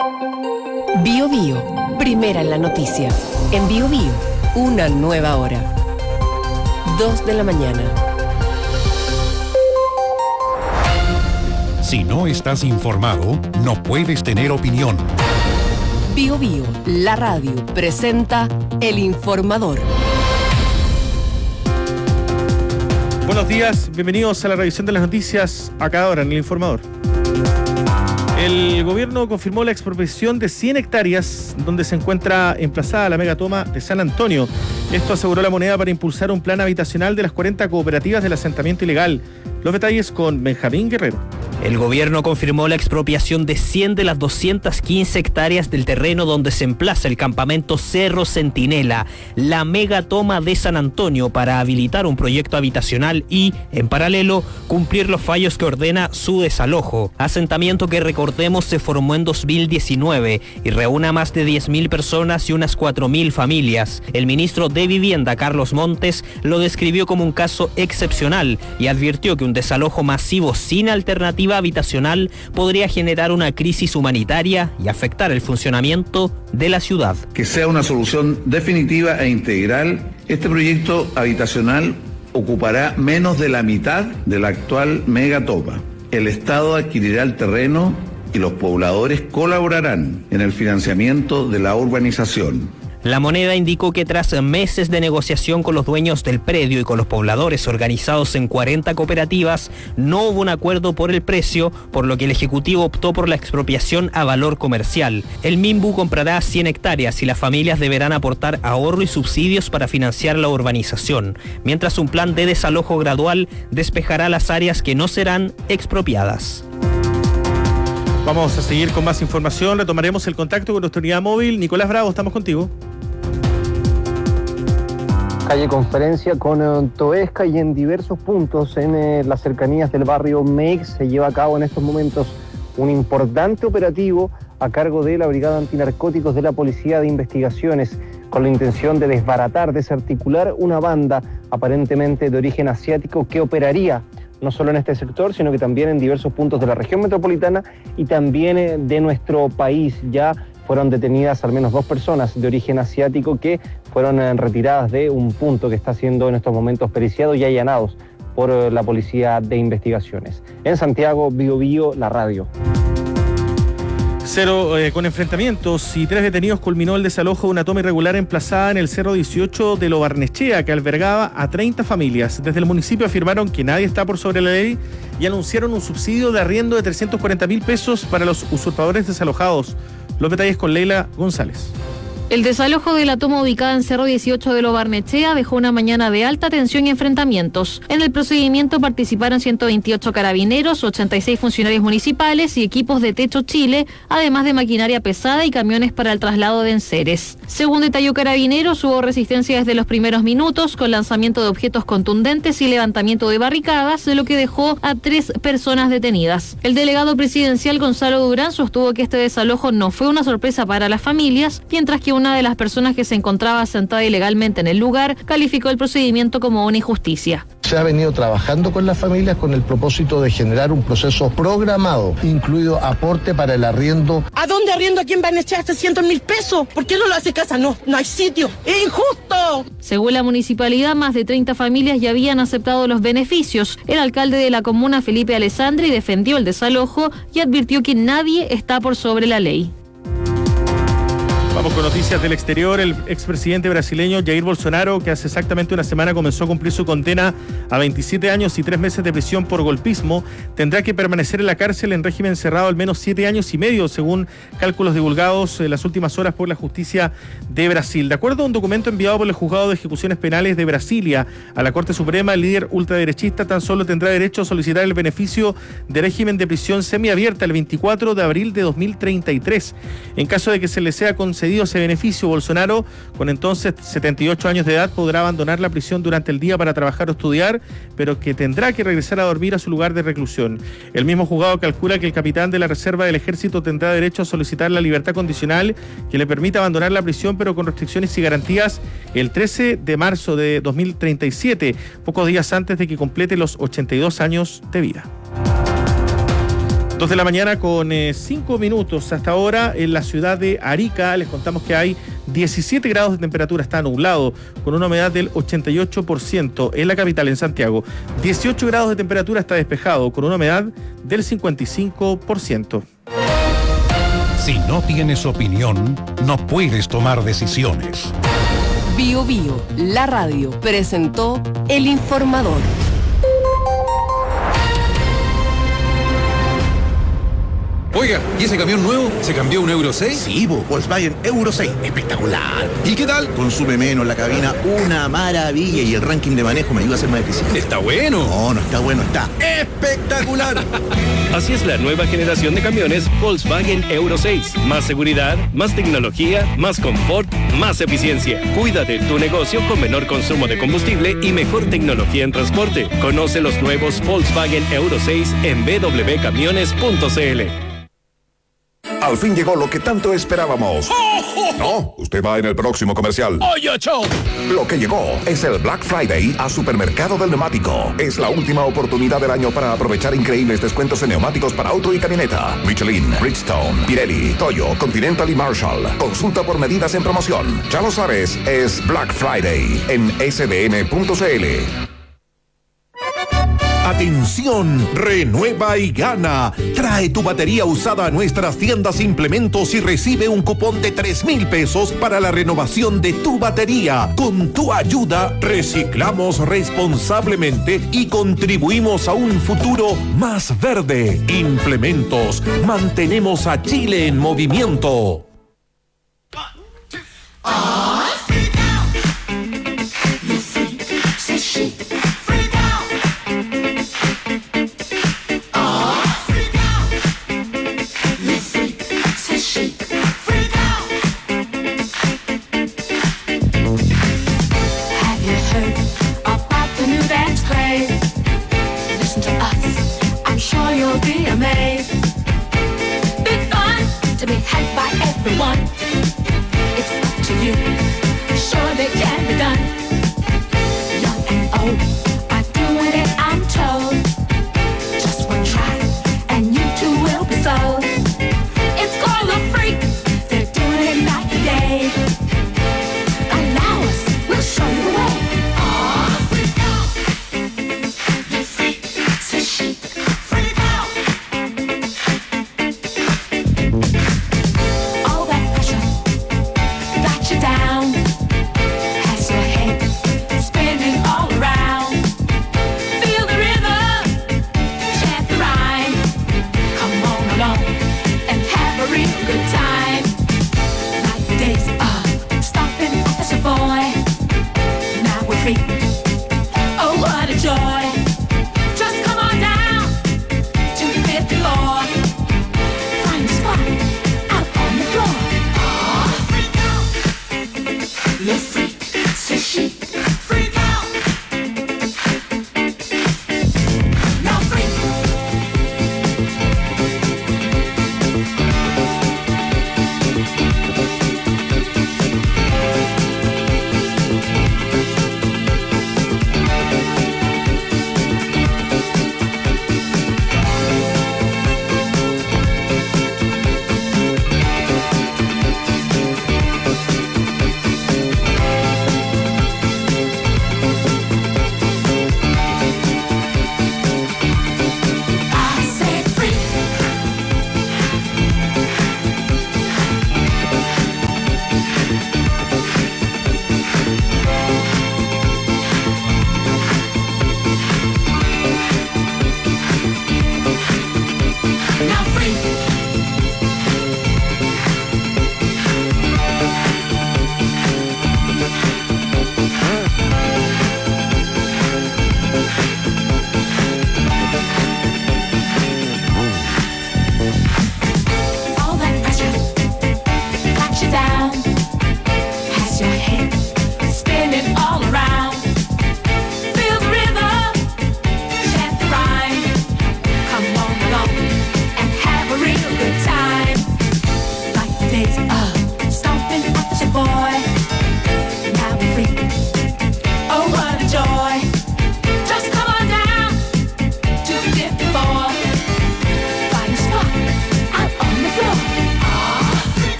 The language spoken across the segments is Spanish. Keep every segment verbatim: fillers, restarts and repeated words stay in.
Bio Bio, primera en la noticia. En Bio Bio, una nueva hora. Dos de la mañana. Si no estás informado, no puedes tener opinión. Bio Bio, la radio, presenta El Informador. Buenos días, bienvenidos a la revisión de las noticias a cada hora en El Informador. El gobierno confirmó la expropiación de cien hectáreas donde se encuentra emplazada la megatoma de San Antonio. Esto aseguró La Moneda para impulsar un plan habitacional de las cuarenta cooperativas del asentamiento ilegal. Los detalles con Benjamín Guerrero. El gobierno confirmó la expropiación de cien de las doscientas quince hectáreas del terreno donde se emplaza el campamento Cerro Centinela, la megatoma de San Antonio, para habilitar un proyecto habitacional y, en paralelo, cumplir los fallos que ordena su desalojo. Asentamiento que, recordemos, se formó en dos mil diecinueve y reúne a más de diez mil personas y unas cuatro mil familias. El ministro de Vivienda, Carlos Montes, lo describió como un caso excepcional y advirtió que un desalojo masivo sin alternativa habitacional podría generar una crisis humanitaria y afectar el funcionamiento de la ciudad. Que sea una solución definitiva e integral, este proyecto habitacional ocupará menos de la mitad de la actual megatoma. El Estado adquirirá el terreno y los pobladores colaborarán en el financiamiento de la urbanización. La Moneda indicó que tras meses de negociación con los dueños del predio y con los pobladores organizados en cuarenta cooperativas, no hubo un acuerdo por el precio, por lo que el Ejecutivo optó por la expropiación a valor comercial. El Minbu comprará cien hectáreas y las familias deberán aportar ahorro y subsidios para financiar la urbanización, mientras un plan de desalojo gradual despejará las áreas que no serán expropiadas. Vamos a seguir con más información, retomaremos el contacto con nuestra unidad móvil. Nicolás Bravo, estamos contigo. Calle Conferencia con Toesca y en diversos puntos en eh, las cercanías del barrio Meix se lleva a cabo en estos momentos un importante operativo a cargo de la Brigada Antinarcóticos de la Policía de Investigaciones con la intención de desbaratar, desarticular una banda aparentemente de origen asiático que operaría no solo en este sector, sino que también en diversos puntos de la región metropolitana y también eh, de nuestro país. Ya fueron detenidas al menos dos personas de origen asiático que fueron eh, retiradas de un punto que está siendo en estos momentos periciados y allanados por eh, la Policía de Investigaciones. En Santiago, Bio Bio, la radio. Cero eh, con enfrentamientos y tres detenidos culminó el desalojo de una toma irregular emplazada en el Cerro dieciocho de Lo Barnechea, que albergaba a treinta familias. Desde el municipio afirmaron que nadie está por sobre la ley y anunciaron un subsidio de arriendo de trescientos cuarenta mil pesos para los usurpadores desalojados. Los detalles con Leila González. El desalojo de la toma ubicada en Cerro dieciocho de Lo Barnechea dejó una mañana de alta tensión y enfrentamientos. En el procedimiento participaron ciento veintiocho carabineros, ochenta y seis funcionarios municipales y equipos de Techo Chile, además de maquinaria pesada y camiones para el traslado de enseres. Según detalló Carabineros, hubo resistencia desde los primeros minutos, con lanzamiento de objetos contundentes y levantamiento de barricadas, lo que dejó a tres personas detenidas. El delegado presidencial Gonzalo Durán sostuvo que este desalojo no fue una sorpresa para las familias, mientras que una de las personas que se encontraba sentada ilegalmente en el lugar calificó el procedimiento como una injusticia. Se ha venido trabajando con las familias con el propósito de generar un proceso programado, incluido aporte para el arriendo. ¿A dónde arriendo? ¿A quién van a echar trescientos mil pesos? ¿Por qué no lo hace casa? No, no hay sitio. ¡Es injusto! Según la municipalidad, más de treinta familias ya habían aceptado los beneficios. El alcalde de la comuna, Felipe Alessandri, defendió el desalojo y advirtió que nadie está por sobre la ley. Vamos con noticias del exterior. El expresidente brasileño Jair Bolsonaro, que hace exactamente una semana comenzó a cumplir su condena a veintisiete años y tres meses de prisión por golpismo, tendrá que permanecer en la cárcel en régimen cerrado al menos siete años y medio, según cálculos divulgados en las últimas horas por la justicia de Brasil. De acuerdo a un documento enviado por el Juzgado de Ejecuciones Penales de Brasilia a la Corte Suprema, el líder ultraderechista tan solo tendrá derecho a solicitar el beneficio de régimen de prisión semiabierta el veinticuatro de abril de dos mil treinta y tres. En caso de que se le sea concedido ese beneficio, Bolsonaro, con entonces setenta y ocho años de edad, podrá abandonar la prisión durante el día para trabajar o estudiar, pero que tendrá que regresar a dormir a su lugar de reclusión. El mismo juzgado calcula que el capitán de la Reserva del Ejército tendrá derecho a solicitar la libertad condicional que le permita abandonar la prisión, pero con restricciones y garantías, el trece de marzo de dos mil treinta y siete, pocos días antes de que complete los ochenta y dos años de vida. Dos de la mañana con eh, cinco minutos. Hasta ahora en la ciudad de Arica les contamos que hay diecisiete grados de temperatura, está nublado, con una humedad del ochenta y ocho por ciento. En la capital, en Santiago, dieciocho grados de temperatura, está despejado, con una humedad del cincuenta y cinco por ciento. Si no tienes opinión, no puedes tomar decisiones. Bio Bio, la radio, presentó El Informador. Oiga, ¿y ese camión nuevo? ¿Se cambió a un Euro seis? Sí, bo, Volkswagen Euro seis. Espectacular. ¿Y qué tal? Consume menos la cabina, una maravilla. Y el ranking de manejo me ayuda a ser más eficiente. Está bueno. No, no está bueno, está espectacular. Así es la nueva generación de camiones Volkswagen Euro seis. Más seguridad, más tecnología, más confort, más eficiencia. Cuida de tu negocio con menor consumo de combustible y mejor tecnología en transporte. Conoce los nuevos Volkswagen Euro seis en b w camiones punto c l. Al fin llegó lo que tanto esperábamos. No, usted va en el próximo comercial. ¡Oye, chao! Lo que llegó es el Black Friday a Supermercado del Neumático. Es la última oportunidad del año para aprovechar increíbles descuentos en neumáticos para auto y camioneta. Michelin, Bridgestone, Pirelli, Toyo, Continental y Marshall. Consulta por medidas en promoción. Ya lo sabes, es Black Friday en s d n punto c l. Atención, renueva y gana. Trae tu batería usada a nuestras tiendas Implementos y recibe un cupón de tres mil pesos para la renovación de tu batería. Con tu ayuda, reciclamos responsablemente y contribuimos a un futuro más verde. Implementos, mantenemos a Chile en movimiento.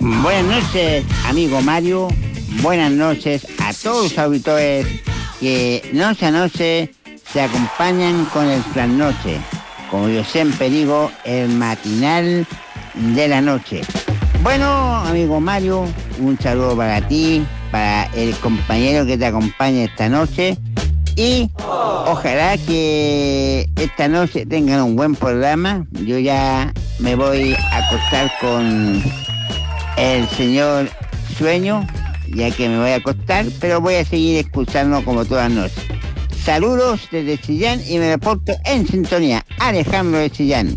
Buenas noches, amigo Mario. Buenas noches a todos los auditores que noche a noche se acompañan con el trasnoche. Como yo siempre digo, el matinal de la noche. Bueno, amigo Mario, un saludo para ti, para el compañero que te acompaña esta noche. Y ojalá que esta noche tengan un buen programa. Yo ya me voy a acostar con el señor Sueño, ya que me voy a acostar, pero voy a seguir escuchando como todas las noches. Saludos desde Chillán y me reporto en sintonía. Alejandro de Chillán.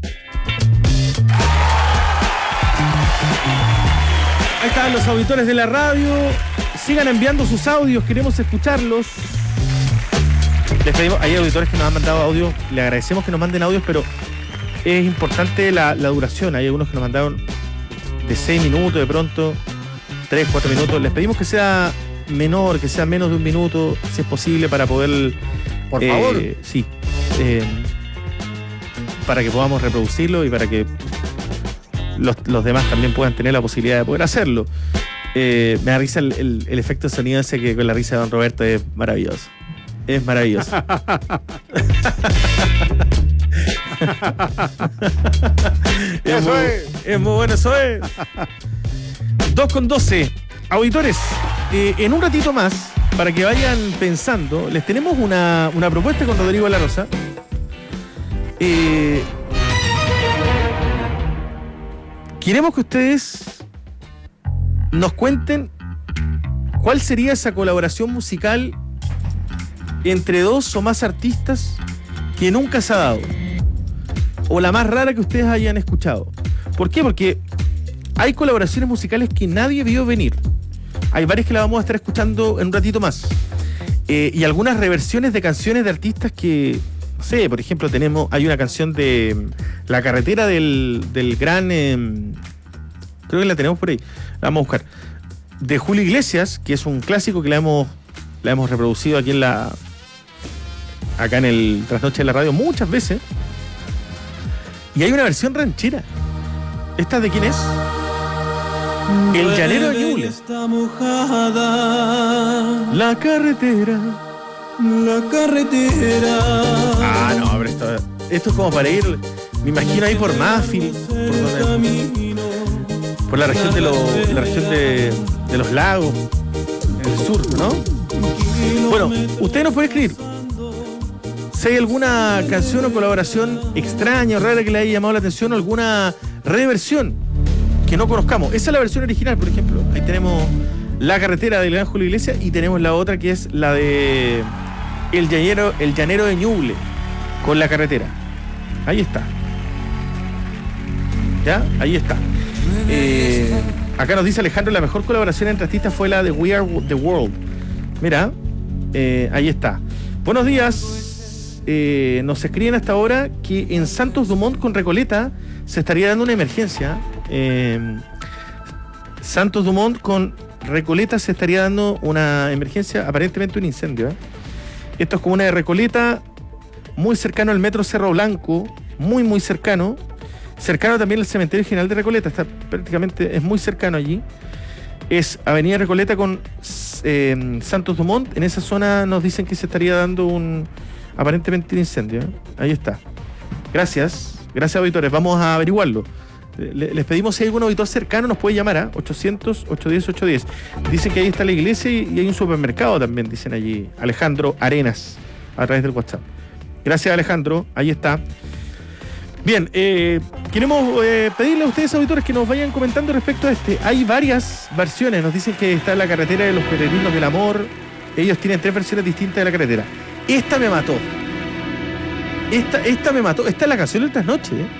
Ahí están los auditores de la radio. Sigan enviando sus audios, queremos escucharlos. Les pedimos, hay auditores que nos han mandado audio, le agradecemos que nos manden audios, pero es importante la, la duración. Hay algunos que nos mandaron de seis minutos, de pronto, tres, cuatro minutos. Les pedimos que sea menor, que sea menos de un minuto, si es posible, para poder... Por eh, favor. Sí. Eh, para que podamos reproducirlo y para que los, los demás también puedan tener la posibilidad de poder hacerlo. Eh, me da risa el, el, el efecto de sonido ese que con la risa de don Roberto es maravilloso. Es maravilloso. es, muy, es muy bueno, eso es. dos con doce. Auditores, eh, en un ratito más, para que vayan pensando, les tenemos una, una propuesta con Rodrigo La Rosa. Eh, queremos que ustedes nos cuenten cuál sería esa colaboración musical entre dos o más artistas que nunca se ha dado, o la más rara que ustedes hayan escuchado. ¿Por qué? Porque hay colaboraciones musicales que nadie vio venir. Hay varias que las vamos a estar escuchando en un ratito más, eh, y algunas reversiones de canciones de artistas que, no sé, por ejemplo, tenemos, hay una canción de La Carretera del, del gran, eh, creo que la tenemos por ahí, la vamos a buscar, de Julio Iglesias, que es un clásico que la hemos, la hemos reproducido aquí en la acá en el Trasnoche de la Radio muchas veces. Y hay una versión ranchera. ¿Esta de quién es? El Llanero de Ñuble. La carretera. La carretera. Ah, no, pero esto, esto es como para ir, me imagino ahí por Mafil, por, donde, por la región de los, la región de, de los lagos, en el sur, ¿no? Bueno, ustedes nos pueden escribir si hay alguna canción o colaboración extraña o rara que le haya llamado la atención, o alguna reversión que no conozcamos. Esa es la versión original, por ejemplo. Ahí tenemos La Carretera del gran Julio Iglesias y tenemos la otra que es la de El Llanero, el Llanero de Ñuble con La Carretera. Ahí está. ¿Ya? Ahí está. Eh, acá nos dice Alejandro, la mejor colaboración entre artistas fue la de We Are the World. Mira, eh, ahí está. Buenos días. Eh, nos escriben hasta ahora que en Santos Dumont con Recoleta se estaría dando una emergencia. Eh, Santos Dumont con Recoleta se estaría dando una emergencia, aparentemente un incendio. ¿eh? Esto es como una de Recoleta, muy cercano al metro Cerro Blanco, muy muy cercano, cercano también al cementerio general de Recoleta, está prácticamente, es muy cercano allí. Es Avenida Recoleta con eh, Santos Dumont. En esa zona nos dicen que se estaría dando un aparentemente un incendio. ¿eh? Ahí está. Gracias, gracias auditores, vamos a averiguarlo. Le, les pedimos si hay algún auditor cercano, nos puede llamar a ochocientos, ochocientos diez, ochocientos diez. Dicen que ahí está la iglesia y, y hay un supermercado también, dicen allí. Alejandro Arenas, a través del WhatsApp. Gracias Alejandro, ahí está. Bien, eh, queremos eh, pedirle a ustedes auditores que nos vayan comentando respecto a este. Hay varias versiones, nos dicen que está La Carretera de los Peregrinos del Amor. Ellos tienen tres versiones distintas de La Carretera. Esta me mató. Esta, esta me mató. Esta es la canción del Trasnoche. ¿eh?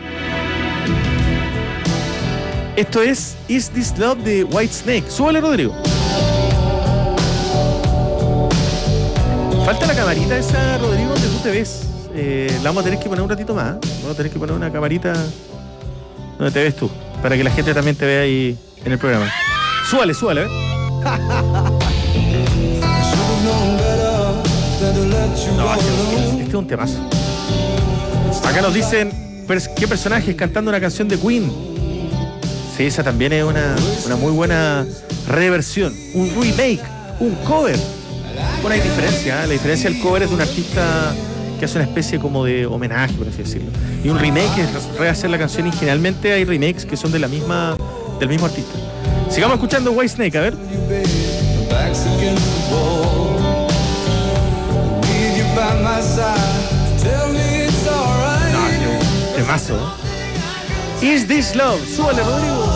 Esto es Is This Love de Whitesnake. Súbale, Rodrigo. Falta la camarita esa, Rodrigo, donde tú te ves. Eh, la vamos a tener que poner un ratito más. ¿eh? Vamos a tener que poner una camarita donde te ves tú, para que la gente también te vea ahí en el programa. Súbale, súbale, ¿eh? No, este es un temazo. Acá nos dicen qué personajes cantando una canción de Queen. Sí, esa también es una, una muy buena reversión. Un remake, un cover. Bueno, hay diferencia, ¿eh? La diferencia del cover es de un artista que hace una especie como de homenaje, por así decirlo. Y un remake es rehacer la canción y generalmente hay remakes que son de la misma, del mismo artista. Sigamos escuchando Whitesnake, a ver. No, qué temazo. Is This Love? Súbale, Rodrigo.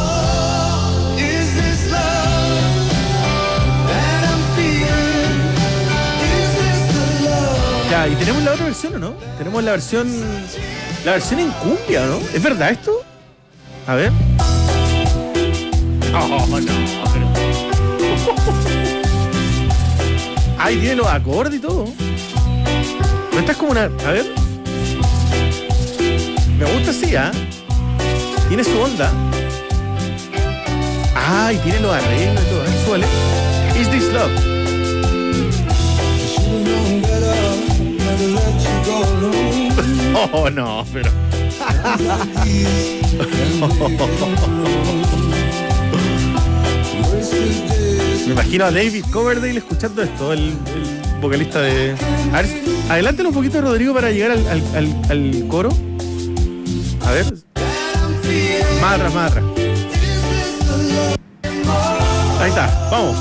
Ya, y tenemos la otra versión, ¿o no? Tenemos la versión. La versión en cumbia, ¿no? ¿Es verdad esto? A ver. Oh, no, pero... Ahí tiene los acordes y todo. Pero esta es como una... A ver. Me gusta así, ¿ah? ¿eh? Tiene su onda. Ah, y tiene los arreglos y todo, ¿eh? Suele. Is This Love? Oh, no, pero... Me imagino a David Coverdale escuchando esto, el, el vocalista de... A ver, adelántalo un poquito, Rodrigo, para llegar al, al, al, al coro. A ver. Más atrás, más atrás. Ahí está, vamos.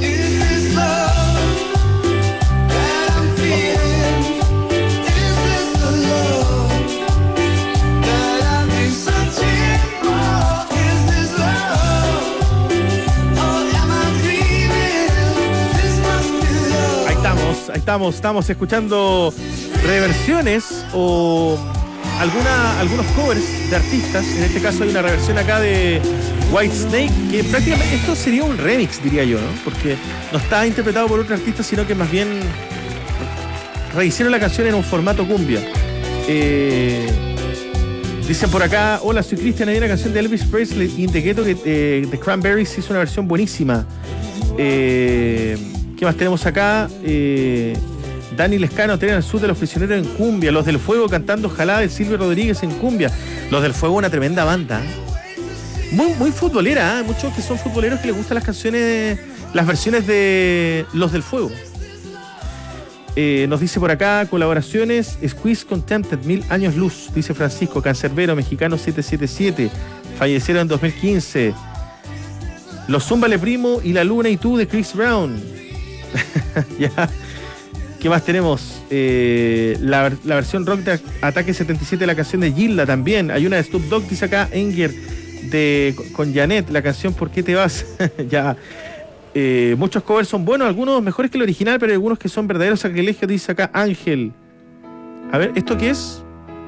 Ahí estamos, estamos escuchando reversiones o alguna, algunos covers de artistas. En este caso hay una reversión acá de Whitesnake, que prácticamente esto sería un remix, diría yo, ¿no? Porque no está interpretado por otro artista, sino que más bien rehicieron la canción en un formato cumbia. Eh, dicen por acá, hola, soy Cristian, hay una canción de Elvis Presley y The Ghetto que eh, The Cranberries hizo una versión buenísima. Eh... ¿Qué más tenemos acá? Eh, Dani Lescano, Tren al Sur de los Prisioneros en cumbia. Los del Fuego cantando Jalá de Silvio Rodríguez en cumbia. Los del Fuego, una tremenda banda. Muy, muy futbolera, ¿eh? Hay muchos que son futboleros que les gustan las canciones, las versiones de Los del Fuego. Eh, nos dice por acá, colaboraciones, Squeeze Contempted, Mil Años Luz, dice Francisco, Cancerbero, Mexicano siete siete siete, fallecieron en dos mil quince. Los Zúmbale Primo y La Luna y Tú de Chris Brown. Ya. ¿Qué más tenemos? Eh, la, la versión rock de Ataque setenta y siete de la canción de Gilda también. Hay una de Snoop Dogg, dice acá, Enger, de, con Janet, la canción ¿Por qué te vas? Ya. Eh, muchos covers son buenos, algunos mejores que el original, pero hay algunos que son verdaderos sacrilegios, dice acá Ángel. A ver, ¿esto qué es?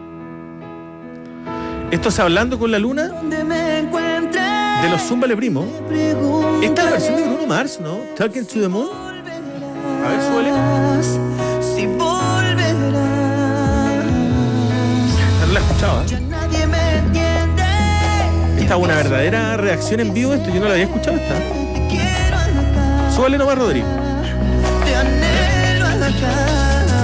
¿Esto es Hablando con la Luna? De los Zúmbale Primo. Esta es la versión de Bruno Mars, ¿no? Talking to the Moon. A ver, suele. Si volverás. No la he escuchado, ¿eh? Esta es una verdadera reacción en vivo. Esto yo no la había escuchado esta. Suele nomás, Rodrigo. Te anhelo a la casa.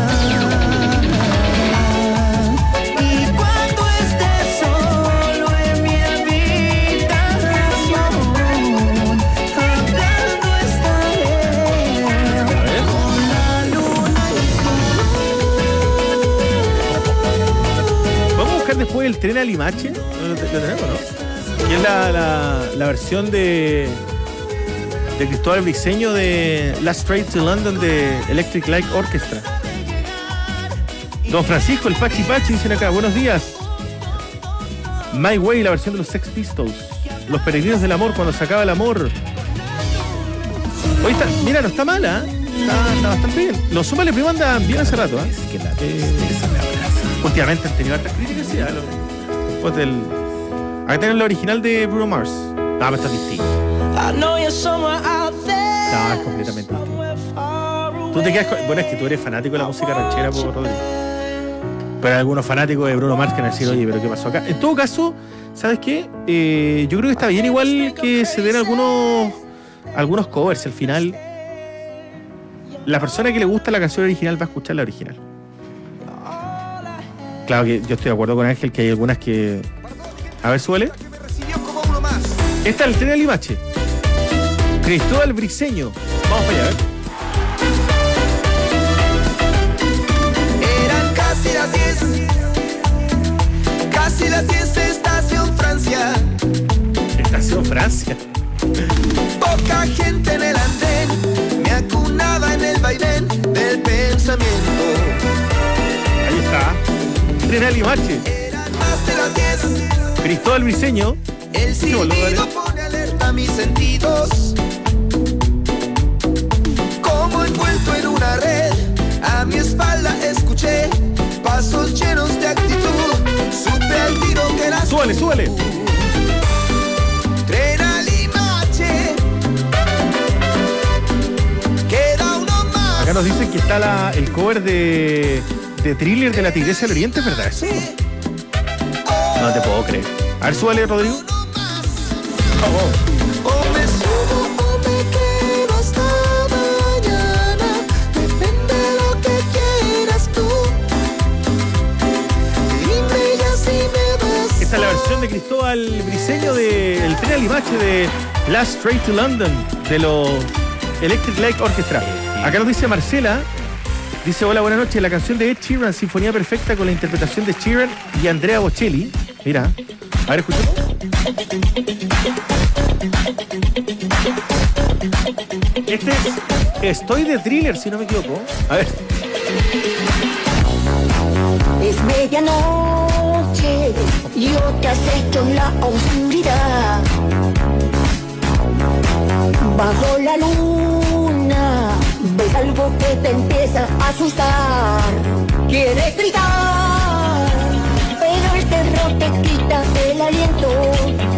Después el Tren a Limache, lo, lo tenemos, ¿no? Y es la, la, la versión de de Cristóbal Briceño de Last Train to London de Electric Light Orchestra. Don Francisco, el Pachi Pachi, dicen acá, buenos días. My Way, la versión de los Sex Pistols. Los Peregrinos del Amor, cuando se acaba el amor. Hoy está, mira, no está mala, ¿eh? está, está bastante bien. Los Zúmbale Primo andan bien hace rato, ¿eh? eh Últimamente han tenido hartas críticas, sí, a lo, después del... Acá tenemos la original de Bruno Mars. No, pero está distinto. No, es completamente distinto. Tú te quedas con... Bueno, es que tú eres fanático de la música ranchera, por Rodrigo. Pero hay algunos fanáticos de Bruno Mars que van a decir, oye, pero ¿qué pasó acá? En todo caso, ¿sabes qué? Eh, yo creo que está bien igual que se den algunos algunos covers. Al final, la persona que le gusta la canción original va a escuchar la original. Claro que yo estoy de acuerdo con Ángel que hay algunas que... A ver, suele. Esta es el tren de Limache. Cristóbal Briceño. Vamos para allá, ¿eh? Eran casi las diez. Casi las diez, estación Francia. Estación Francia. Poca gente en el andén. Me acunaba en el vaivén del pensamiento. Ahí está. Tren de Limache. Eran más de las diez. Cristóbal Briceño. El silbido pone alerta a mis sentidos. Como envuelto en una red, a mi espalda escuché pasos llenos de actitud. Supe al tiro que era. Súbale, súbale. Tren a Limache. Queda uno más. Acá nos dicen que está la, el cover de, de Thriller de la Tigresa del Oriente, ¿verdad eso? No te puedo creer. A ver, súbale, Rodrigo. O me subo o me quedo hasta mañana. Depende de lo que quieras tú. Dime ya si me vas. Esta es la versión de Cristóbal Briceño de El Tren a Limache de Last Train to London de los Electric Light Orchestra. Acá nos dice Marcela. Dice, hola, buenas noches. La canción de Ed Sheeran, Sinfonía Perfecta, con la interpretación de Sheeran y Andrea Bocelli. Mira, a ver, escuchemos. Este es Estoy de Thriller, si no me equivoco. A ver. Es medianoche, yo te acecho en la oscuridad. Bajo la luna, ves algo que te empieza a asustar. Quieres gritar, pero el terror te quita el aliento.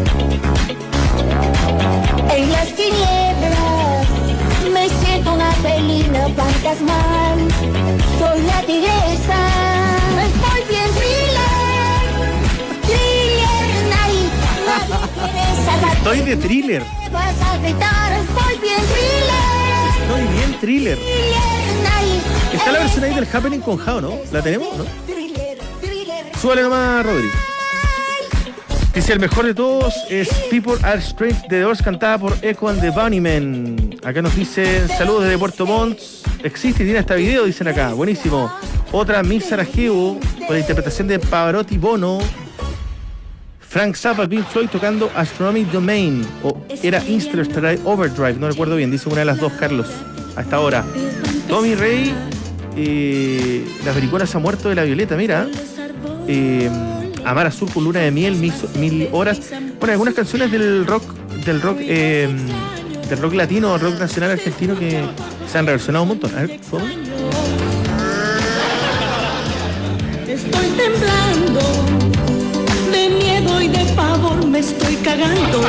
En las tinieblas me siento una felina fantasmal. Soy la tigresa, estoy bien thriller. Thriller night, la tigresa. Estoy de Thriller. Vas a gritar, estoy bien thriller. Estoy bien Thriller. Thriller night. Está la versión ahí del Happening con Jao, ¿no? ¿La tenemos, no? Súbale nomás, Rodri. Dice, el mejor de todos es People Are Strange de The Doors, cantada por Echo and the Bunnymen. Acá nos dicen, saludos desde Puerto Montt. Existe y tiene hasta video, dicen acá. Buenísimo. Otra, Miss Sarajevo, con la interpretación de Pavarotti Bono. Frank Zappa, Pink Floyd, tocando Astronomy Domain. O era Interstellar Overdrive, no recuerdo bien. Dice una de las dos, Carlos, hasta ahora. Tommy Rey, eh, La Pericola se ha muerto de la Violeta, mira. Eh, Amar Azul con Luna de Miel, Mil, mil Horas. Bueno, algunas canciones del rock, del rock, eh, del rock latino, rock nacional argentino que se han reversionado un montón. A ver, ¿cómo? Estoy temblando, de miedo y de pavor me estoy cagando.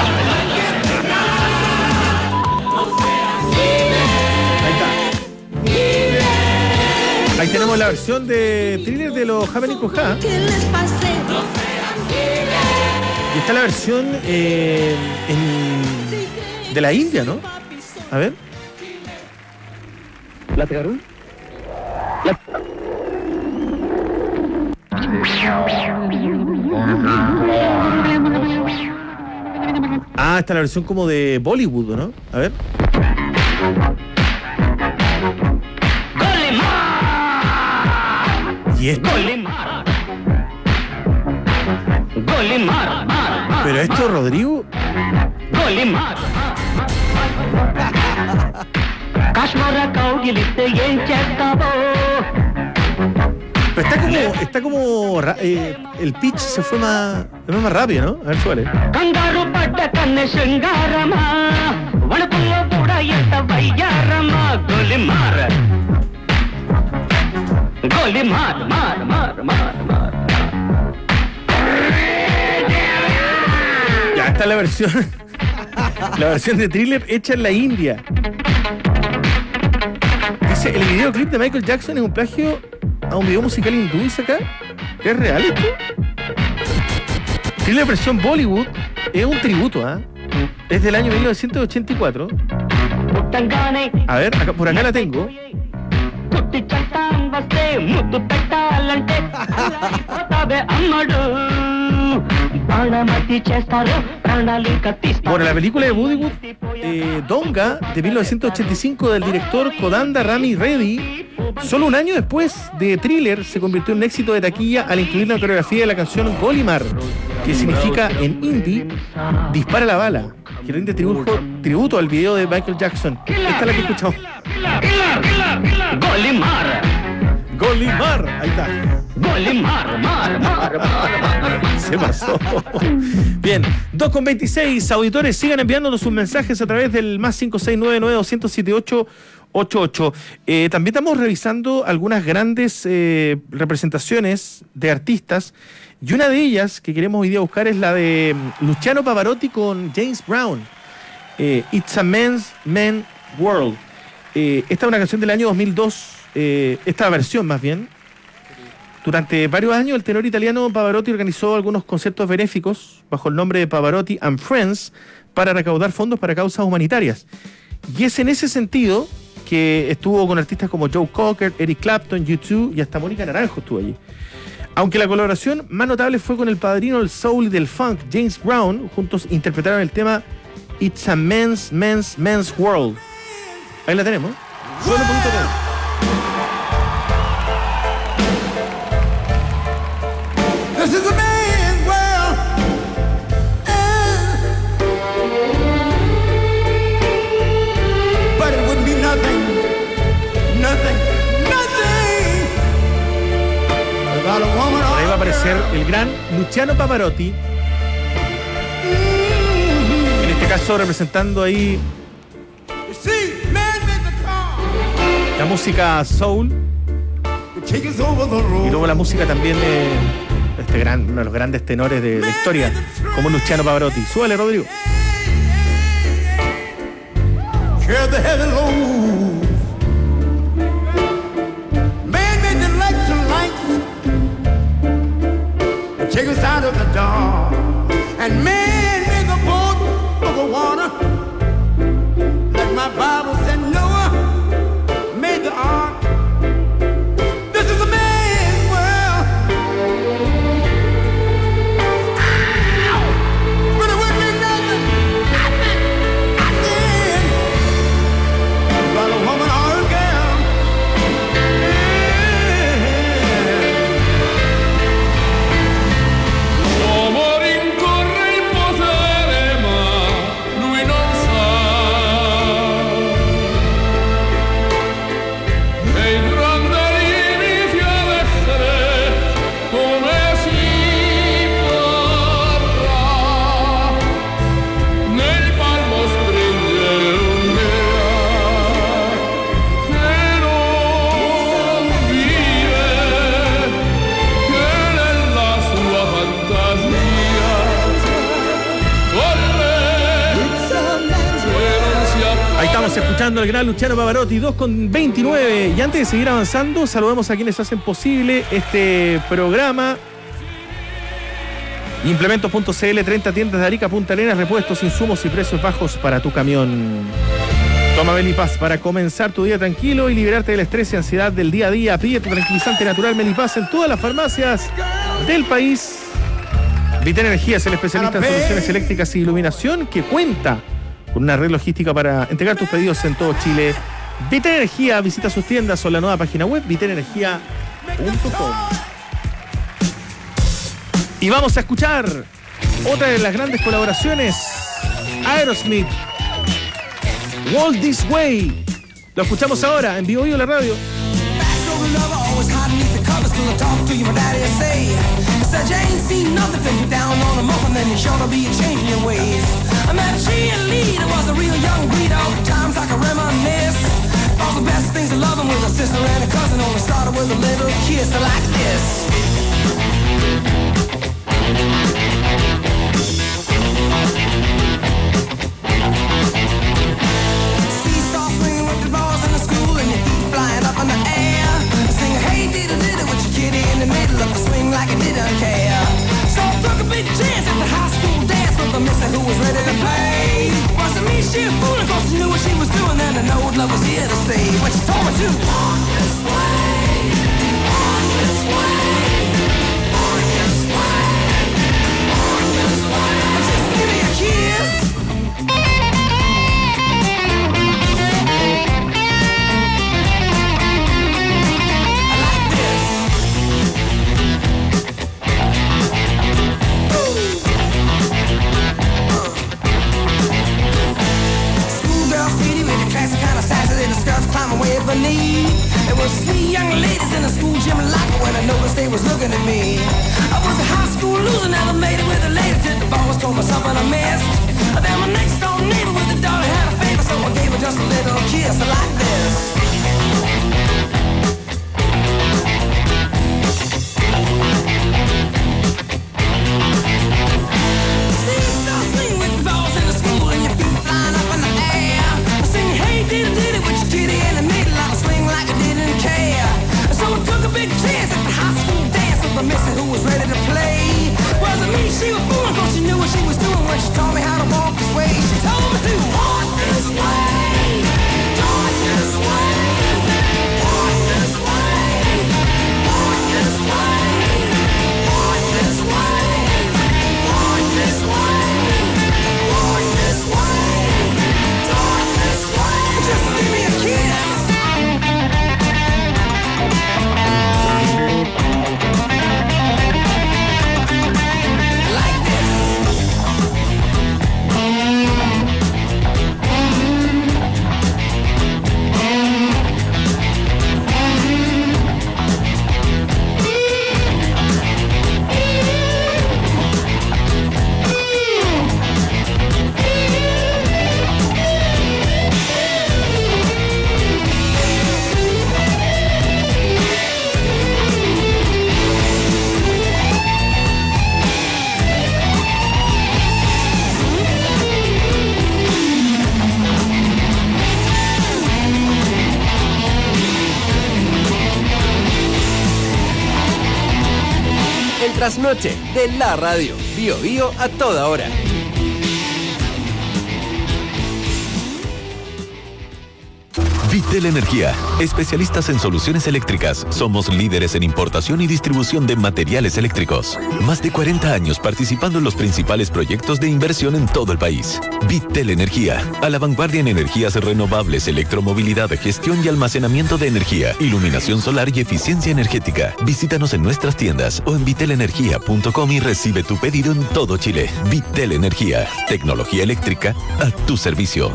Ahí tenemos la versión de Thriller de los Happening con Ja. Y está la versión eh, en, de la India, ¿no? A ver. ¿La pegaron? La... Ah, está la versión como de Bollywood, ¿no? A ver. ¿Y esto? ¿Pero esto, Rodrigo? Pero está como, está como eh, el pitch se fue más, más rápido, ¿no? A ver, suele. Ya está la versión, la versión de Thriller hecha en la India. Dice, el videoclip de Michael Jackson es un plagio a un video musical hindú, dice acá. ¿Es real esto? Thriller versión Bollywood es un tributo, ¿ah? ¿eh? Es del año mil novecientos ochenta y cuatro. A ver, acá, por acá la tengo. Bueno, la película de Bollywood, eh, Donga, de mil novecientos ochenta y cinco, del director Kodanda Rami Reddy, solo un año después de Thriller, se convirtió en un éxito de taquilla al incluir la coreografía de la canción Golimar, que significa en hindi dispara la bala, que rinde tributo, tributo al video de Michael Jackson. Esta es la que escuchamos. Golimar. Golimar, ahí está. Golimar, mar, mar, mar, mar. Se pasó. Bien, dos con veintiséis, auditores, sigan enviándonos sus mensajes a través del más cinco seis nueve nueve dos cero siete ocho ocho ocho. Eh, también estamos revisando algunas grandes eh, representaciones de artistas, y una de ellas que queremos hoy día buscar es la de Luciano Pavarotti con James Brown. Eh, It's a Man's Man World. Eh, esta es una canción del año dos mil dos, eh, esta versión más bien. Durante varios años el tenor italiano Pavarotti organizó algunos conciertos benéficos bajo el nombre de Pavarotti and Friends para recaudar fondos para causas humanitarias. Y es en ese sentido que estuvo con artistas como Joe Cocker, Eric Clapton, U dos y hasta Mónica Naranjo estuvo allí. Aunque la colaboración más notable fue con el padrino del soul y del funk, James Brown. Juntos interpretaron el tema It's a Man's, Man's, Man's World. Ahí la tenemos. Suena un poquito de... This is a man's world. But it wouldn't be nothing, nothing, nothing without a woman. Por ahí va a aparecer el gran Luciano Pavarotti. En este caso representando ahí la música soul. Y luego la música también de este gran, uno de los grandes tenores de la historia, como Luciano Pavarotti. Súbale, Rodrigo. Take us out of the dark, and man made the boat of the water. Like my Bible said, Noah made the ark. This is a man's world. Ow! But it wouldn't be nothing, nothing, nothing about a woman or a girl. L'uomo rincorre il potere, ma lui non sa. E il grande inizia ad essere come si parla. Nel palmo stringere un'idea che non vive, che nella sua fantasia Ahí estamos escuchando al gran Luciano Pavarotti, dos con veintinueve. Y antes de seguir avanzando, saludamos a quienes hacen posible este programa. Implementos punto c l, treinta tiendas de Arica, Punta Arenas, repuestos, insumos y precios bajos para tu camión. Toma Melipaz para comenzar tu día tranquilo y liberarte del estrés y ansiedad del día a día. Pide tu tranquilizante natural Melipaz en todas las farmacias del país. Vita Energía es el especialista en soluciones eléctricas y iluminación que cuenta con una red logística para entregar tus pedidos en todo Chile. Vita Energía, visita sus tiendas o la nueva página web vitenergia punto com. Y vamos a escuchar otra de las grandes colaboraciones, Aerosmith, Walk This Way. Lo escuchamos ahora en Vivo Vivo la radio. Said you ain't seen nothing till you down on a muffin, then you sure to be changing your ways. I met a cheerleader, was a real young breed, all the times I can reminisce. All the best things of loving with a sister and a cousin, only started with a little kiss like this. Seesaw swinging with the balls in the school and your feet flying up in the air. Sing hey diddle diddle with your kitty in the middle of the swing like it didn't care. So I took a big chance at the high school dance with the mister who was ready to play. Wasn't me, she a fool, of course she knew what she was doing, and I know love was here to stay. But she told me to walk this way, walk this way, walk this way, walk this way. Just give me a key. I missed. Then my next door neighbor with a daughter had a favor, so I gave her just a little kiss like this. Who was ready to play? Wasn't me, she was fooling, cause she knew what she was doing when she taught me how to walk this way. She told me to walk this way, talk this way, walk this way, walk this way, walk this way, walk this way, walk this way, talk this way. Just give me a kiss. Trasnoche de la radio. Bio Bio a toda hora. Vitel Energía, especialistas en soluciones eléctricas. Somos líderes en importación y distribución de materiales eléctricos. Más de cuarenta años participando en los principales proyectos de inversión en todo el país. Vitel Energía, a la vanguardia en energías renovables, electromovilidad, gestión y almacenamiento de energía, iluminación solar y eficiencia energética. Visítanos en nuestras tiendas o en vitel energía punto com y recibe tu pedido en todo Chile. Vitel Energía, tecnología eléctrica a tu servicio.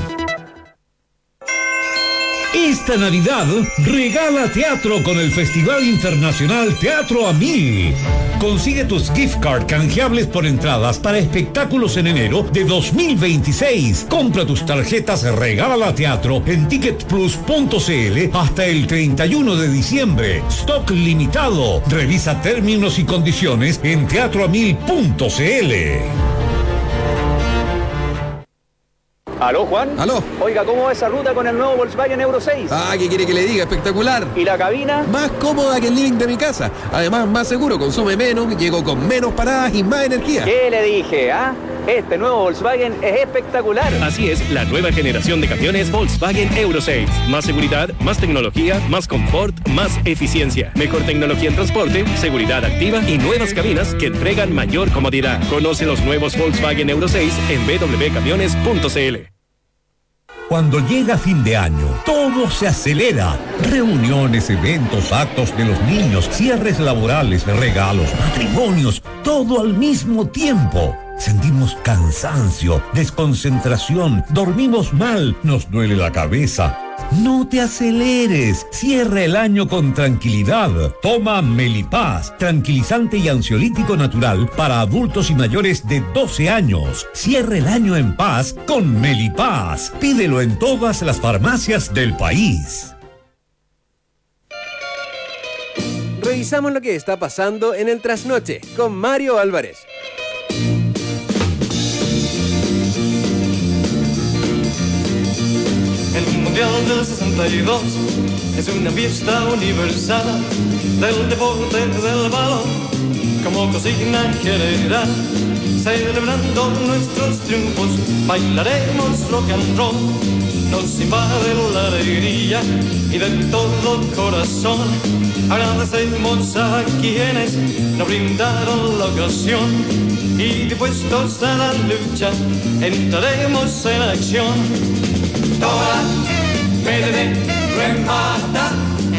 Esta Navidad regala teatro con el Festival Internacional Teatro a Mil. Consigue tus gift card canjeables por entradas para espectáculos en enero de dos mil veintiséis. Compra tus tarjetas Regala Teatro en ticket plus punto c l hasta el treinta y uno de diciembre. Stock limitado. Revisa términos y condiciones en teatro a mil punto c l. ¿Aló, Juan? ¿Aló? Oiga, ¿cómo va esa ruta con el nuevo Volkswagen Euro seis? Ah, ¿qué quiere que le diga? Espectacular. ¿Y la cabina? Más cómoda que el living de mi casa. Además, más seguro, consume menos, llego con menos paradas y más energía. ¿Qué le dije, ah? Este nuevo Volkswagen es espectacular. Así es, la nueva generación de camiones Volkswagen Euro seis. Más seguridad, más tecnología, más confort, más eficiencia. Mejor tecnología en transporte, seguridad activa y nuevas cabinas que entregan mayor comodidad. Conoce los nuevos Volkswagen Euro seis en w w w punto camiones punto c l. Cuando llega fin de año, todo se acelera. Reuniones, eventos, actos de los niños, cierres laborales, regalos, matrimonios, todo al mismo tiempo. Sentimos cansancio, desconcentración, dormimos mal, nos duele la cabeza. No te aceleres, cierra el año con tranquilidad. Toma Melipaz, tranquilizante y ansiolítico natural para adultos y mayores de doce años. Cierra el año en paz con Melipaz. Pídelo en todas las farmacias del país. Revisamos lo que está pasando en el Trasnoche con Mario Álvarez. El Mundial del sesenta y dos es una fiesta universal del deporte del balón como cocina en general. Celebrando nuestros triunfos, bailaremos rock and roll. Nos invade la alegría y de todo corazón agradecemos a quienes nos brindaron la ocasión y dispuestos a la lucha entraremos en acción. Toda Medellín remata,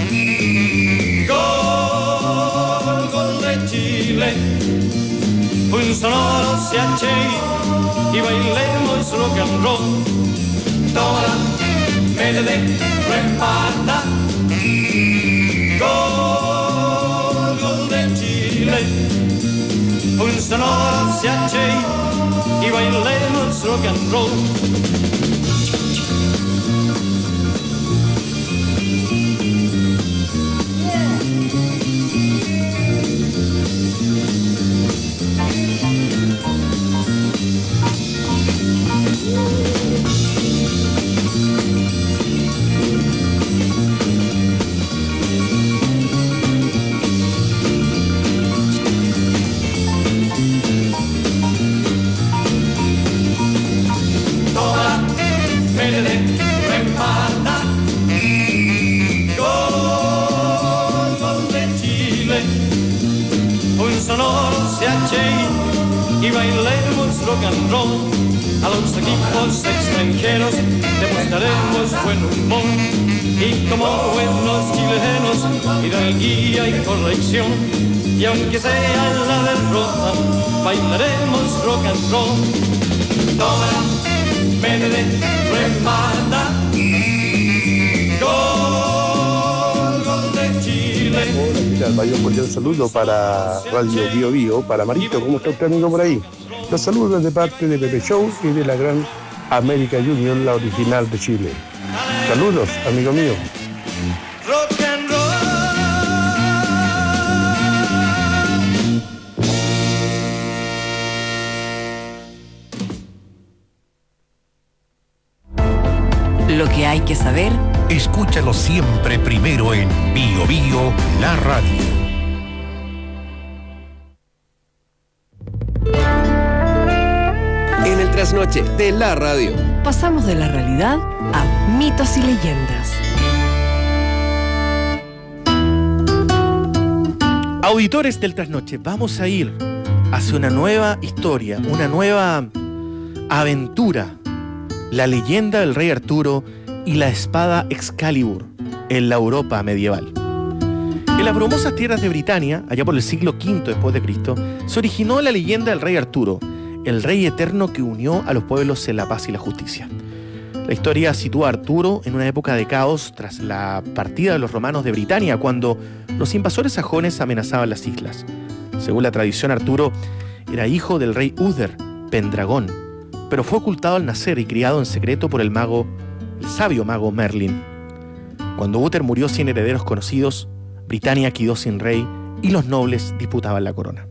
gol, gol de Chile, un sonoro C H I y bailemos rock and roll. Toda Medellín remata, gol, gol de Chile, un sonoro C H y bailemos rock and roll. Y bailemos rock and roll. A los equipos extranjeros demostraremos buen humor. Y como buenos chilenos, hidalguía y corrección. Y aunque sea la derrota, bailaremos rock and roll. Toma, métele, remata. Gol, gol de Chile. Hola, ¿qué tal? Vaya un cordial saludo para Radio Bio Bio, para Marito. ¿Cómo está usted, amigo, por ahí? Los saludos de parte de Pepe Show y de la gran América Union, la original de Chile. Saludos, amigo mío. Rock and roll. Lo que hay que saber. Escúchalo siempre primero en Bio Bio, la radio. En el trasnoche de la radio. Pasamos de la realidad a mitos y leyendas. Auditores del Trasnoche, vamos a ir hacia una nueva historia, una nueva aventura. La leyenda del rey Arturo y la espada Excalibur en la Europa medieval. En las brumosas tierras de Britania, allá por el siglo quinto después de Cristo, se originó la leyenda del rey Arturo, el rey eterno que unió a los pueblos en la paz y la justicia. La historia sitúa a Arturo en una época de caos tras la partida de los romanos de Britania, cuando los invasores sajones amenazaban las islas. Según la tradición, Arturo era hijo del rey Uther, Pendragón, pero fue ocultado al nacer y criado en secreto por el mago, el sabio mago Merlin. Cuando Uther murió sin herederos conocidos, Britania quedó sin rey y los nobles disputaban la corona.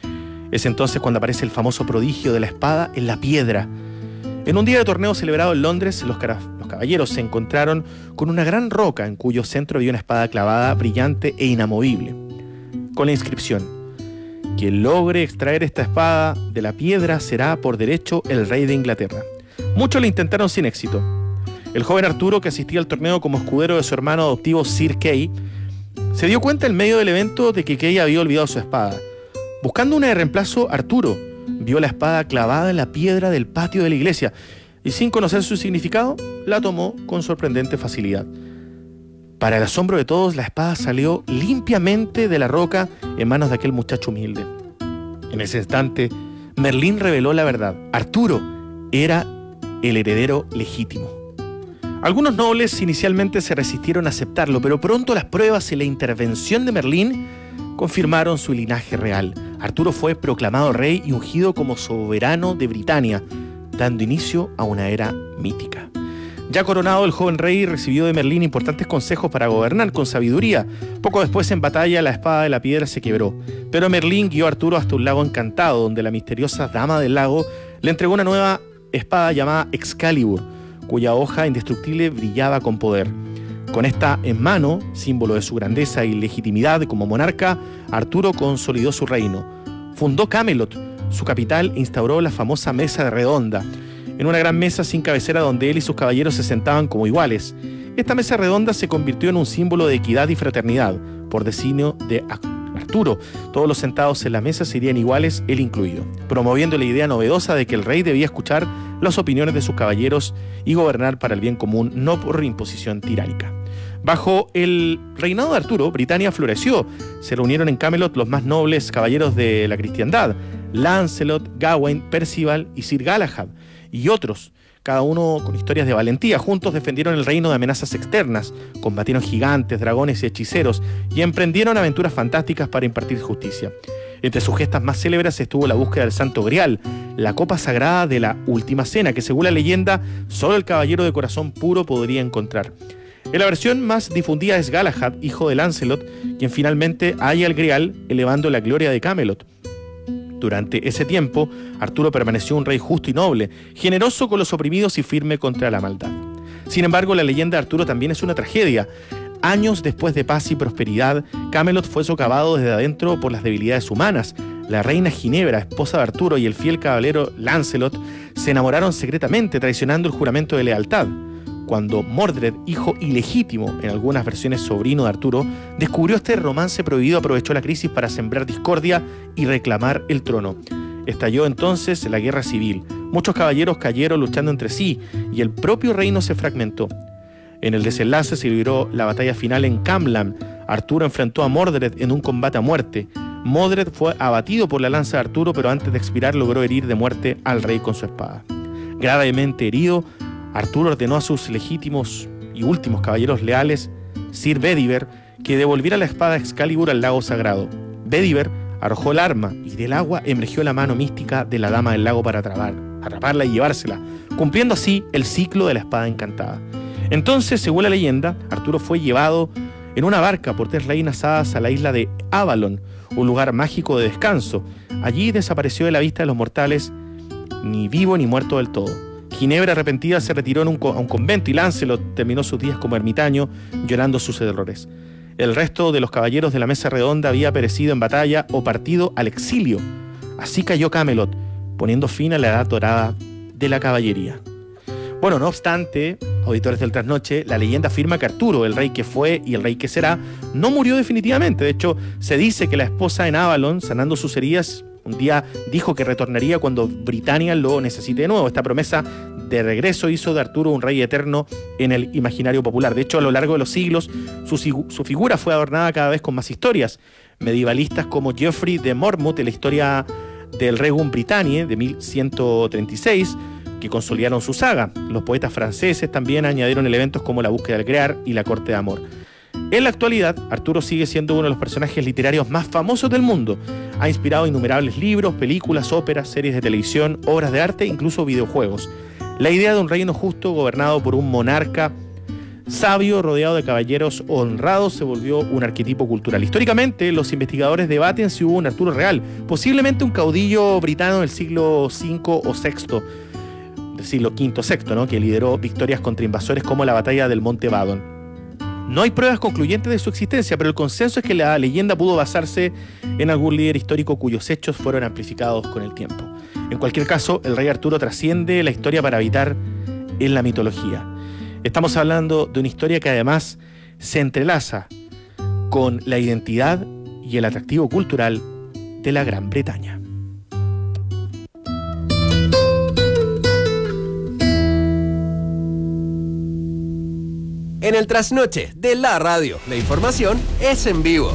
Es entonces cuando aparece el famoso prodigio de la espada en la piedra. En un día de torneo celebrado en Londres, los, cara- los caballeros se encontraron con una gran roca en cuyo centro había una espada clavada, brillante e inamovible, con la inscripción: quien logre extraer esta espada de la piedra será por derecho el rey de Inglaterra. Muchos lo intentaron sin éxito. El joven Arturo, que asistía al torneo como escudero de su hermano adoptivo Sir Kay, se dio cuenta en medio del evento de que Kay había olvidado su espada. Buscando una de reemplazo, Arturo vio la espada clavada en la piedra del patio de la iglesia y, sin conocer su significado, la tomó con sorprendente facilidad. Para el asombro de todos, la espada salió limpiamente de la roca en manos de aquel muchacho humilde. En ese instante, Merlín reveló la verdad. Arturo era el heredero legítimo. Algunos nobles inicialmente se resistieron a aceptarlo, pero pronto las pruebas y la intervención de Merlín confirmaron su linaje real. Arturo fue proclamado rey y ungido como soberano de Britania, dando inicio a una era mítica. Ya coronado, el joven rey recibió de Merlín importantes consejos para gobernar con sabiduría. Poco después, en batalla, la espada de la piedra se quebró, pero Merlín guió a Arturo hasta un lago encantado, donde la misteriosa dama del lago le entregó una nueva espada llamada Excalibur, cuya hoja indestructible brillaba con poder. Con esta en mano, símbolo de su grandeza y legitimidad como monarca, Arturo consolidó su reino. Fundó Camelot, su capital, e instauró la famosa mesa redonda, en una gran mesa sin cabecera donde él y sus caballeros se sentaban como iguales. Esta mesa redonda se convirtió en un símbolo de equidad y fraternidad, por designio de Arturo. Todos los sentados en la mesa serían iguales, él incluido, promoviendo la idea novedosa de que el rey debía escuchar las opiniones de sus caballeros y gobernar para el bien común, no por imposición tiránica. Bajo el reinado de Arturo, Britania floreció. Se reunieron en Camelot los más nobles caballeros de la cristiandad: Lancelot, Gawain, Percival y Sir Galahad, y otros, cada uno con historias de valentía. Juntos defendieron el reino de amenazas externas, combatieron gigantes, dragones y hechiceros, y emprendieron aventuras fantásticas para impartir justicia. Entre sus gestas más célebres estuvo la búsqueda del Santo Grial, la copa sagrada de la Última Cena, que según la leyenda, solo el caballero de corazón puro podría encontrar. En la versión más difundida es Galahad, hijo de Lancelot, quien finalmente halla el Grial, elevando la gloria de Camelot. Durante ese tiempo, Arturo permaneció un rey justo y noble, generoso con los oprimidos y firme contra la maldad. Sin embargo, la leyenda de Arturo también es una tragedia. Años después de paz y prosperidad, Camelot fue socavado desde adentro por las debilidades humanas. La reina Ginebra, esposa de Arturo, y el fiel caballero Lancelot se enamoraron secretamente, traicionando el juramento de lealtad. Cuando Mordred, hijo ilegítimo, en algunas versiones sobrino de Arturo, descubrió este romance prohibido, aprovechó la crisis para sembrar discordia y reclamar el trono. Estalló entonces la guerra civil. Muchos caballeros cayeron luchando entre sí y el propio reino se fragmentó. En el desenlace se libró la batalla final en Camlan. Arturo enfrentó a Mordred en un combate a muerte. Mordred fue abatido por la lanza de Arturo, pero antes de expirar logró herir de muerte al rey con su espada. Gravemente herido, Arturo ordenó a sus legítimos y últimos caballeros leales, Sir Bedivere, que devolviera la espada Excalibur al lago sagrado. Bedivere arrojó el arma y del agua emergió la mano mística de la dama del lago para atrapar, atraparla y llevársela, cumpliendo así el ciclo de la espada encantada. Entonces, según la leyenda, Arturo fue llevado en una barca por tres reinas hadas a la isla de Avalon, un lugar mágico de descanso. Allí desapareció de la vista de los mortales, ni vivo ni muerto del todo. Ginebra, arrepentida, se retiró en un, a un convento y Lancelot terminó sus días como ermitaño, llorando sus errores. El resto de los caballeros de la mesa redonda había perecido en batalla o partido al exilio. Así cayó Camelot, poniendo fin a la edad dorada de la caballería. Bueno, no obstante, auditores del Trasnoche, la leyenda afirma que Arturo, el rey que fue y el rey que será, no murió definitivamente. De hecho, se dice que la esposa en Avalon, sanando sus heridas, un día dijo que retornaría cuando Britannia lo necesite de nuevo. Esta promesa de regreso hizo de Arturo un rey eterno en el imaginario popular. De hecho, a lo largo de los siglos, su, su figura fue adornada cada vez con más historias. Medievalistas como Geoffrey de Monmouth, en la historia del Regum Britanniae de mil ciento treinta y seis, que consolidaron su saga. Los poetas franceses también añadieron elementos como la búsqueda del Greal y la corte de amor. En la actualidad, Arturo sigue siendo uno de los personajes literarios más famosos del mundo. Ha inspirado innumerables libros, películas, óperas, series de televisión, obras de arte e incluso videojuegos. La idea de un reino justo gobernado por un monarca sabio rodeado de caballeros honrados se volvió un arquetipo cultural. Históricamente, los investigadores debaten si hubo un Arturo real, posiblemente un caudillo britano del siglo cinco o sexto, del siglo quinto o sexto, ¿no?, que lideró victorias contra invasores como la batalla del Monte Badon. No hay pruebas concluyentes de su existencia, pero el consenso es que la leyenda pudo basarse en algún líder histórico cuyos hechos fueron amplificados con el tiempo. En cualquier caso, el rey Arturo trasciende la historia para habitar en la mitología. Estamos hablando de una historia que además se entrelaza con la identidad y el atractivo cultural de la Gran Bretaña. En el Trasnoche de la radio, la información es en vivo.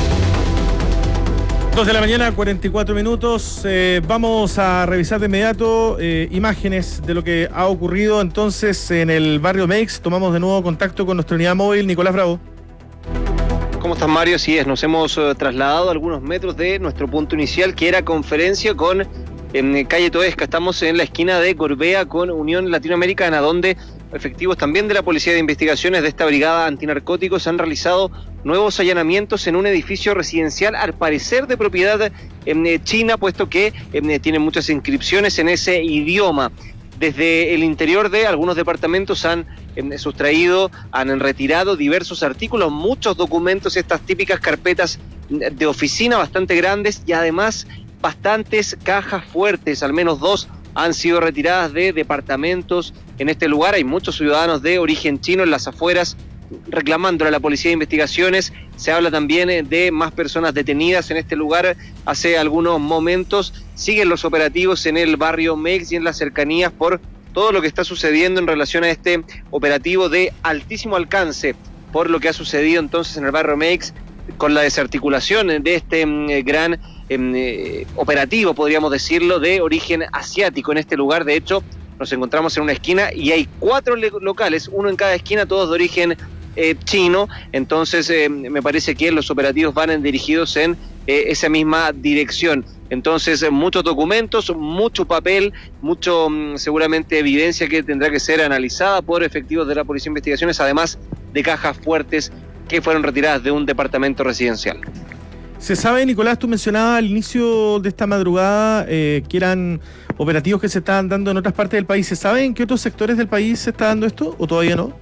dos de la mañana, cuarenta y cuatro minutos. Eh, vamos a revisar de inmediato eh, imágenes de lo que ha ocurrido entonces en el barrio Meix. Tomamos de nuevo contacto con nuestra unidad móvil, Nicolás Bravo. ¿Cómo estás, Mario? Sí, es, nos hemos uh, trasladado a algunos metros de nuestro punto inicial, que era conferencia con en calle Toesca. Estamos en la esquina de Gorbea con Unión Latinoamericana, donde efectivos también de la Policía de Investigaciones de esta Brigada Antinarcóticos han realizado nuevos allanamientos en un edificio residencial, al parecer de propiedad eh, china, puesto que eh, tiene muchas inscripciones en ese idioma. Desde el interior de algunos departamentos han eh, sustraído, han retirado diversos artículos, muchos documentos, estas típicas carpetas de oficina bastante grandes y además bastantes cajas fuertes, al menos dos han sido retiradas de departamentos en este lugar. Hay muchos ciudadanos de origen chino en las afueras reclamando a la Policía de Investigaciones. Se habla también de más personas detenidas en este lugar hace algunos momentos. Siguen los operativos en el barrio Meix y en las cercanías por todo lo que está sucediendo en relación a este operativo de altísimo alcance, por lo que ha sucedido entonces en el barrio Meix con la desarticulación de este eh, gran eh, operativo, podríamos decirlo, de origen asiático en este lugar. De hecho, nos encontramos en una esquina y hay cuatro le- locales, uno en cada esquina, todos de origen eh, chino. Entonces, eh, me parece que los operativos van en, dirigidos en eh, esa misma dirección. Entonces, muchos documentos, mucho papel, mucho seguramente evidencia que tendrá que ser analizada por efectivos de la Policía de Investigaciones, además de cajas fuertes que fueron retiradas de un departamento residencial. Se sabe, Nicolás, tú mencionabas al inicio de esta madrugada eh, que eran operativos que se estaban dando en otras partes del país. ¿Se sabe en qué otros sectores del país se está dando esto o todavía no?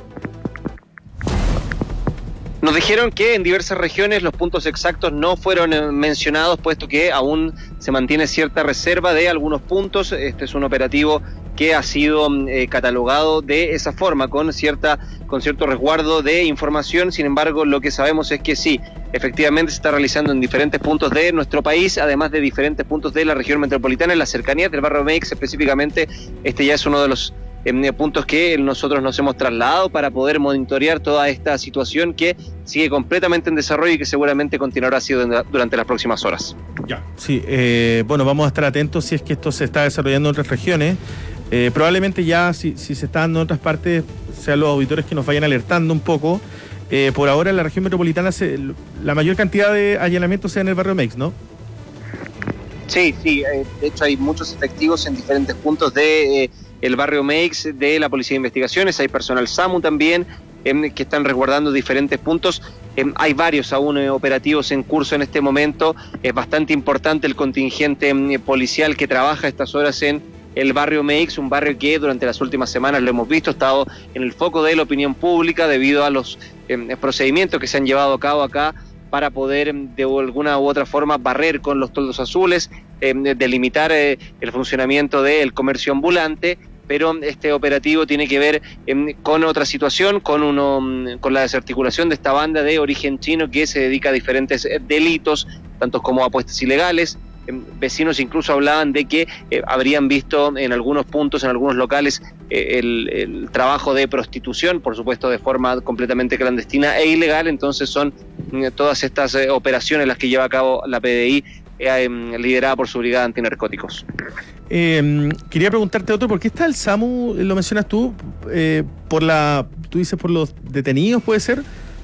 Nos dijeron que en diversas regiones los puntos exactos no fueron eh, mencionados, puesto que aún se mantiene cierta reserva de algunos puntos. Este es un operativo que ha sido eh, catalogado de esa forma, con cierta, con cierto resguardo de información. Sin embargo, lo que sabemos es que sí, efectivamente se está realizando en diferentes puntos de nuestro país, además de diferentes puntos de la región metropolitana, en las cercanías del barrio Meix específicamente. Este ya es uno de los eh, puntos que nosotros nos hemos trasladado para poder monitorear toda esta situación que sigue completamente en desarrollo y que seguramente continuará así durante las próximas horas. Ya. Sí, eh, bueno, vamos a estar atentos si es que esto se está desarrollando en otras regiones. Eh, probablemente ya, si, si se está dando en otras partes, sean los auditores que nos vayan alertando un poco. Eh, por ahora en la región metropolitana se, la mayor cantidad de allanamientos sea en el barrio Meix, ¿no? Sí, sí, eh, de hecho hay muchos efectivos en diferentes puntos de eh, el barrio Meix de la Policía de Investigaciones, hay personal SAMU también eh, que están resguardando diferentes puntos. Eh, hay varios aún eh, operativos en curso en este momento. Es bastante importante el contingente eh, policial que trabaja a estas horas en el barrio Meix, un barrio que durante las últimas semanas lo hemos visto, ha estado en el foco de la opinión pública debido a los eh, procedimientos que se han llevado a cabo acá para poder de alguna u otra forma barrer con los toldos azules, eh, delimitar eh, el funcionamiento del comercio ambulante. Pero este operativo tiene que ver eh, con otra situación, con uno, con la desarticulación de esta banda de origen chino que se dedica a diferentes delitos, tanto como apuestas ilegales. Vecinos incluso hablaban de que eh, habrían visto en algunos puntos, en algunos locales, eh, el, el trabajo de prostitución, por supuesto de forma completamente clandestina e ilegal. Entonces son eh, todas estas eh, operaciones las que lleva a cabo la P D I, eh, liderada por su brigada antinarcóticos. Eh, quería preguntarte otro, ¿por qué está el SAMU, lo mencionas tú, eh, por la, tú dices por los detenidos, puede ser?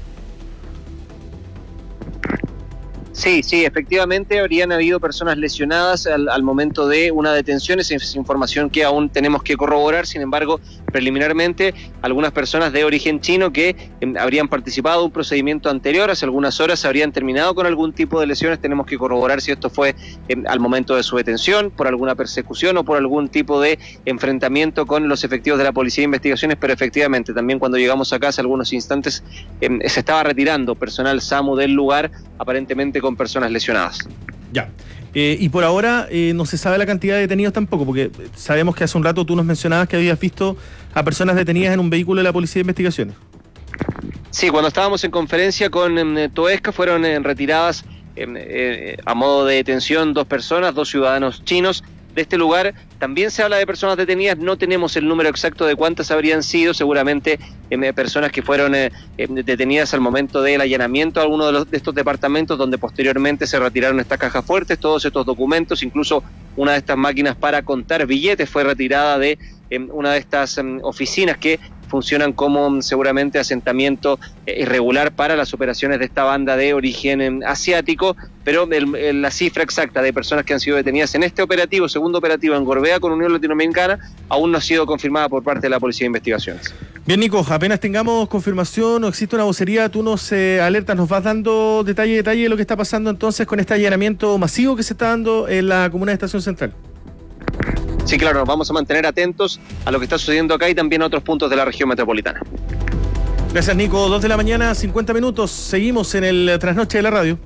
Sí, sí, efectivamente habrían habido personas lesionadas al, al momento de una detención. Esa es información que aún tenemos que corroborar. Sin embargo, preliminarmente, algunas personas de origen chino que eh, habrían participado de un procedimiento anterior, hace algunas horas habrían terminado con algún tipo de lesiones. Tenemos que corroborar si esto fue eh, al momento de su detención, por alguna persecución o por algún tipo de enfrentamiento con los efectivos de la Policía de Investigaciones. Pero efectivamente, también cuando llegamos acá hace algunos instantes, eh, se estaba retirando personal SAMU del lugar, aparentemente con personas lesionadas. Ya. Eh, y por ahora eh, no se sabe la cantidad de detenidos tampoco, porque sabemos que hace un rato tú nos mencionabas que habías visto a personas detenidas en un vehículo de la Policía de Investigaciones. Sí, cuando estábamos en conferencia con eh, Toesca fueron eh, retiradas eh, eh, a modo de detención dos personas, dos ciudadanos chinos de este lugar. También se habla de personas detenidas, no tenemos el número exacto de cuántas habrían sido, seguramente eh, personas que fueron eh, eh, detenidas al momento del allanamiento a alguno de, los, de estos departamentos, donde posteriormente se retiraron estas cajas fuertes, todos estos documentos, incluso una de estas máquinas para contar billetes fue retirada de eh, una de estas eh, oficinas que funcionan como seguramente asentamiento irregular para las operaciones de esta banda de origen asiático, pero el, el, la cifra exacta de personas que han sido detenidas en este operativo, segundo operativo en Gorbea con Unión Latinoamericana, aún no ha sido confirmada por parte de la Policía de Investigaciones. Bien, Nico, apenas tengamos confirmación o existe una vocería, tú nos eh, alertas, nos vas dando detalle detalle de lo que está pasando entonces con este allanamiento masivo que se está dando en la comuna de Estación Central. Sí, claro, nos vamos a mantener atentos a lo que está sucediendo acá y también a otros puntos de la región metropolitana. Gracias, Nico. Dos de la mañana, cincuenta minutos. Seguimos en el Trasnoche de la Radio.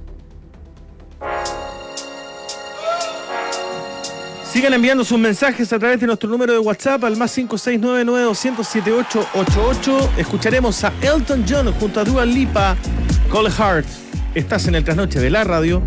Sigan enviando sus mensajes a través de nuestro número de WhatsApp al más cinco seis nueve nueve dos cero siete ocho ocho ocho. Escucharemos a Elton John junto a Dua Lipa, Cold Heart. Estás en el Trasnoche de la Radio.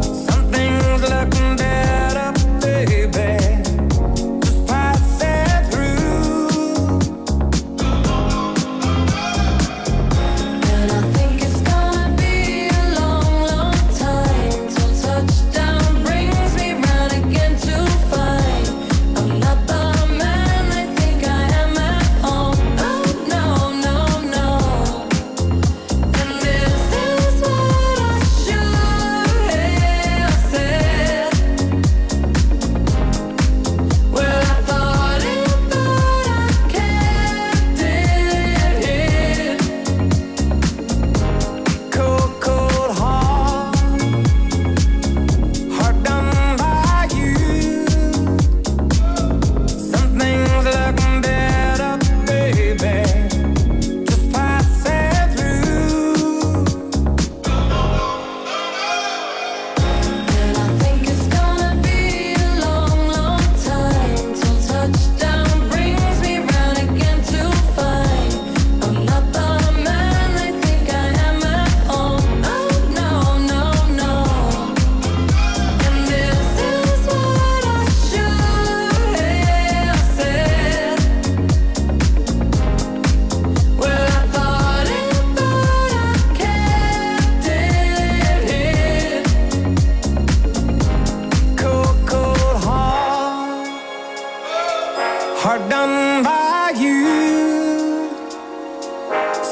Looking better, baby. Just pass it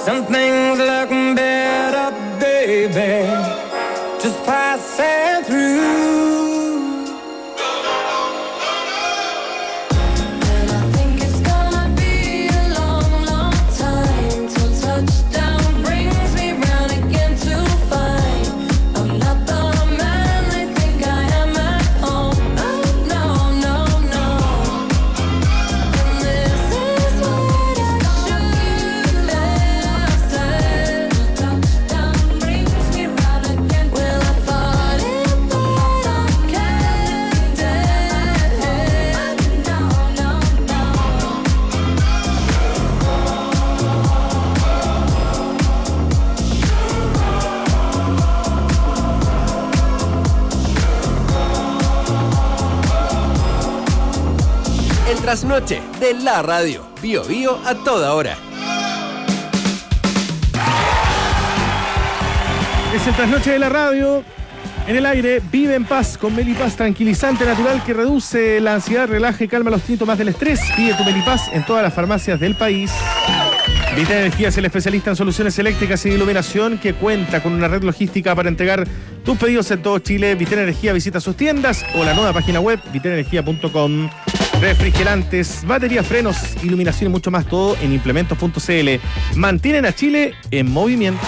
Some things look better, baby, just passing through. Trasnoche de la radio. Bio Bio a toda hora. Es el Trasnoche de la radio. En el aire, vive en paz con Melipaz, tranquilizante natural que reduce la ansiedad, relaja y calma los síntomas del estrés. Pide tu Melipaz en todas las farmacias del país. Vital Energía es el especialista en soluciones eléctricas y de iluminación que cuenta con una red logística para entregar tus pedidos en todo Chile. Vital Energía visita sus tiendas o la nueva página web vital energía punto com. Refrigerantes, baterías, frenos, iluminación y mucho más, todo en implementos punto c l. Mantienen a Chile en movimiento.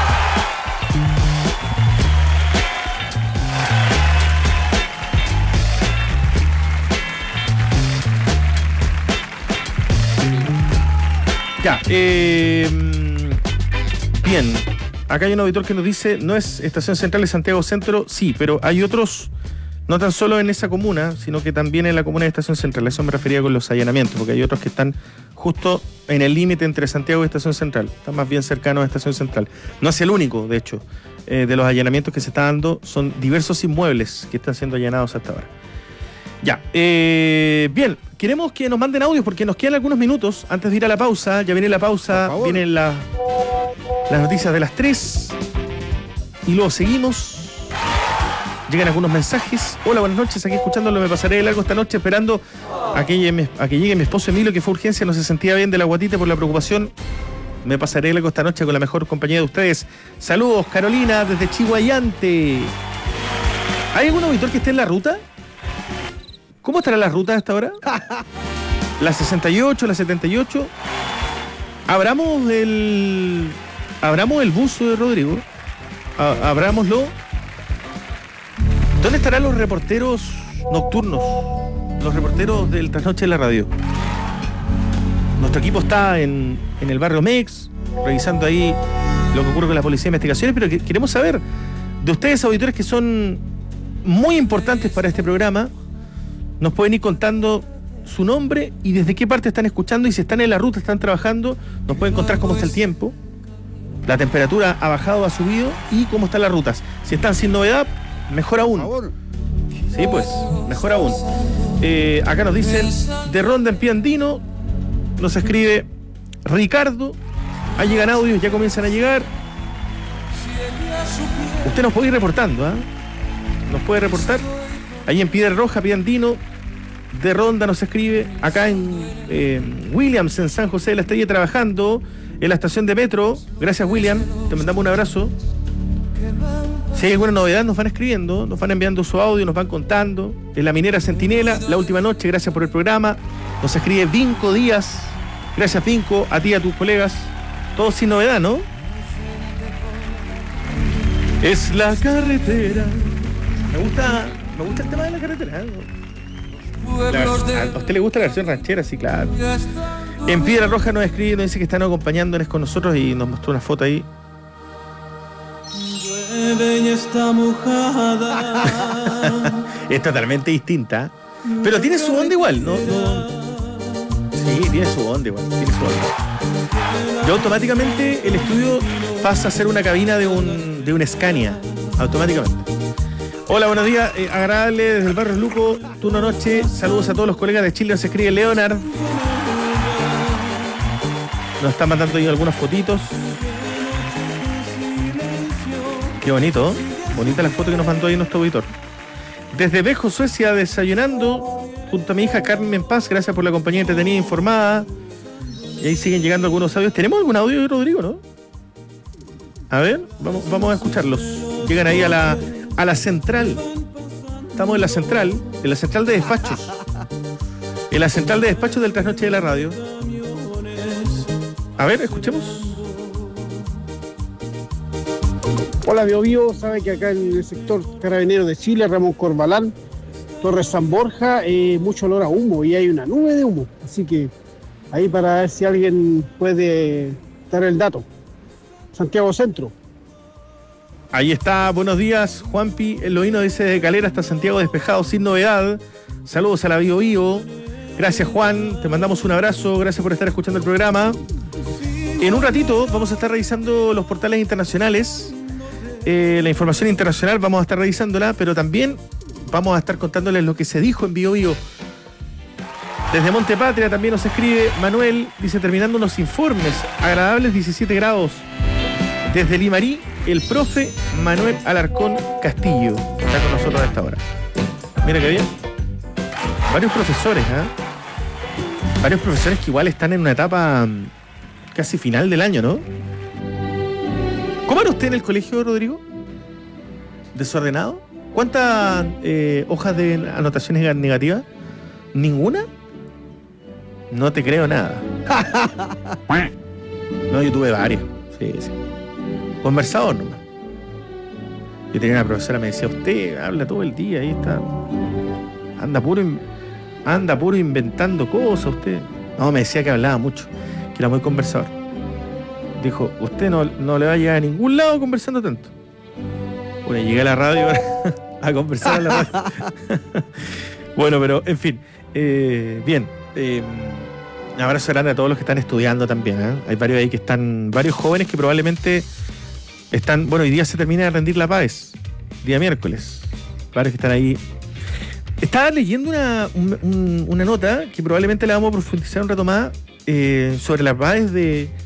Ya, eh, bien, acá hay un auditor que nos dice, no es Estación Central de Santiago Centro, sí, pero hay otros, no tan solo en esa comuna, sino que también en la comuna de Estación Central. A eso me refería con los allanamientos, porque hay otros que están justo en el límite entre Santiago y Estación Central, están más bien cercanos a Estación Central. No es el único, de hecho, eh, de los allanamientos que se están dando, son diversos inmuebles que están siendo allanados hasta ahora. Ya, eh, bien, queremos que nos manden audios porque nos quedan algunos minutos antes de ir a la pausa. Ya viene la pausa, vienen la, las noticias de las tres y luego seguimos. Llegan algunos mensajes. Hola, buenas noches, aquí escuchándolo, me pasaré de largo esta noche esperando a que, llegue, a que llegue mi esposo Emilio, que fue urgencia, no se sentía bien de la guatita por la preocupación. Me pasaré de largo esta noche con la mejor compañía de ustedes. Saludos, Carolina, desde Chihuayante. ¿Hay algún auditor que esté en la ruta? ¿Cómo estará la ruta hasta ahora? La sesenta y ocho, la setenta y ocho. Abramos el. Abramos el buzo de Rodrigo. A, abrámoslo. ¿Dónde estarán los reporteros nocturnos? Los reporteros del Trasnoche de la radio. Nuestro equipo está en, en el barrio Mex, revisando ahí lo que ocurre con la Policía de Investigaciones, pero que, queremos saber de ustedes, auditores, que son muy importantes para este programa. Nos pueden ir contando su nombre y desde qué parte están escuchando, y si están en la ruta, están trabajando, nos pueden contar cómo está el tiempo, la temperatura ha bajado o ha subido y cómo están las rutas. Si están sin novedad, mejor aún. Sí, pues, mejor aún. Eh, acá nos dicen, de Ronda en Piandino, nos escribe Ricardo, ahí llegan audios, ya comienzan a llegar. Usted nos puede ir reportando, ¿ah? ¿eh? Nos puede reportar. Ahí en Piedra Roja, Piandino, de Ronda nos escribe. Acá en eh, Williams, en San José de la Estrella, trabajando en la estación de metro. Gracias, William. Te mandamos un abrazo. Si hay alguna novedad, nos van escribiendo, nos van enviando su audio, nos van contando. En la minera Centinela, la última noche, gracias por el programa. Nos escribe Vinco Díaz. Gracias, Vinco, a ti y a tus colegas. Todos sin novedad, ¿no? Es la carretera. Me gusta... Me gusta el tema de la carretera. La, ¿a usted le gusta la versión ranchera? Sí, claro. En Piedra Roja nos escribe, nos dice que están acompañándonos con nosotros y nos mostró una foto ahí. Está mojada. Es totalmente distinta, pero tiene su onda igual, ¿no? no... Sí, tiene su onda igual, tiene su onda. Y automáticamente el estudio pasa a ser una cabina de un, de un Scania, automáticamente. Hola, buenos días, eh, agradable desde el barrio Luco, turno noche, saludos a todos los colegas de Chile, nos escribe Leonard. Nos están mandando ahí algunas fotitos. Qué bonito, ¿eh? Bonita la foto que nos mandó ahí nuestro auditor. Desde Vejo, Suecia, desayunando junto a mi hija Carmen Paz, gracias por la compañía entretenida e informada. Y ahí siguen llegando algunos audios. ¿Tenemos algún audio de Rodrigo, no? A ver, vamos, vamos a escucharlos. Llegan ahí a la, a la central. Estamos en la central, en la central de despachos. En la central de despachos del Trasnoche de la Radio. A ver, escuchemos. Hola, Bio Bio, sabe que acá en el sector Carabinero de Chile, Ramón Corbalán, Torres San Borja, eh, mucho olor a humo y hay una nube de humo. Así que ahí para ver si alguien puede dar el dato. Santiago Centro. Ahí está, buenos días, Juanpi. El Loíno dice de Calera hasta Santiago despejado sin novedad. Saludos a la Bio Bio. Gracias, Juan, te mandamos un abrazo, gracias por estar escuchando el programa. En un ratito vamos a estar revisando los portales internacionales. Eh, la información internacional vamos a estar revisándola, pero también vamos a estar contándoles lo que se dijo en Bio Bio. Desde Montepatria también nos escribe Manuel, dice terminando unos informes, agradables diecisiete grados. Desde Limarí, el profe Manuel Alarcón Castillo está con nosotros a esta hora. Mira qué bien. Varios profesores, ¿eh? Varios profesores que igual están en una etapa casi final del año, ¿no? ¿Cómo era usted en el colegio, Rodrigo? ¿Desordenado? ¿Cuántas eh, hojas de anotaciones negativas? ¿Ninguna? No te creo nada. No, yo tuve varias. Sí, sí. Conversador nomás. Yo tenía una profesora que me decía, usted habla todo el día, ahí está. Anda puro, anda puro inventando cosas usted. No, me decía que hablaba mucho, que era muy conversador. Dijo, usted no, no le va a llegar a ningún lado conversando tanto. Bueno, llegué a la radio a conversar en la radio. Bueno, pero en fin. Eh, bien. Eh, un abrazo grande a todos los que están estudiando también, ¿eh? Hay varios ahí que están, varios jóvenes que probablemente están, bueno, hoy día se termina de rendir la PAES, día miércoles. Varios que están ahí. Estaba leyendo una, un, un, una nota que probablemente la vamos a profundizar un rato más eh, sobre la PAES de